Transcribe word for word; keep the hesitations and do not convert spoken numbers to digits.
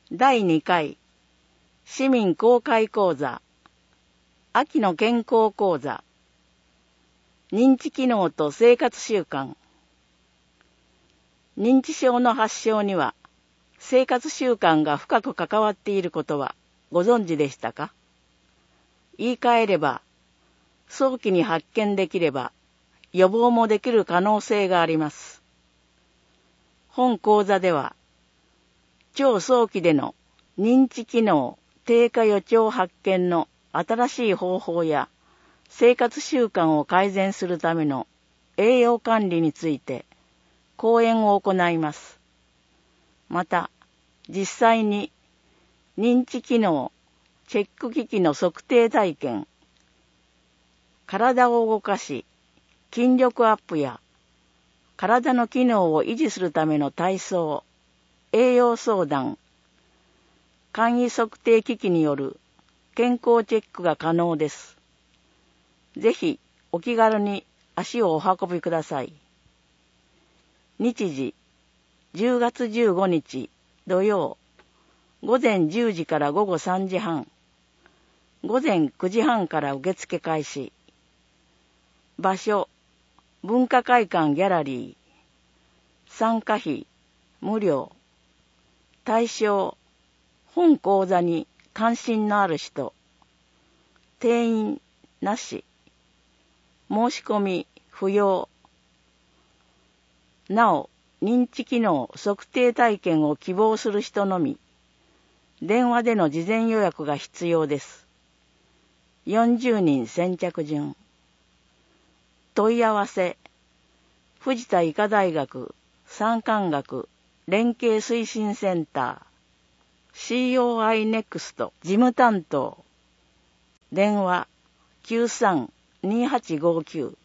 だいにかい市民公開講座、秋の健康講座、認知機能と生活習慣。認知症の発症には生活習慣が深く関わっていることはご存知でしたか？言い換えれば、早期に発見できれば予防もできる可能性があります。本講座では、超早期での認知機能低下予兆発見の新しい方法や生活習慣を改善するための栄養管理について講演を行います。また、実際に認知機能チェック機器の測定体験、体を動かし筋力アップや体の機能を維持するための体操、栄養相談、簡易測定機器による健康チェックが可能です。ぜひお気軽に足をお運びください。日時、じゅうがつじゅうごにち土曜、午前じゅうじから午後さんじはん、午前くじはんから受付開始。場所、文化会館ギャラリー。参加費、無料。対象、本講座に関心のある人。定員、なし。申し込み、不要。なお、認知機能測定体験を希望する人のみ、電話での事前予約が必要です。よんじゅうにん先着順。問い合わせ、藤田医科大学産官学連携推進センター シーオーアイ ネクスト事務担当。電話 きゅうさん にーはちごきゅう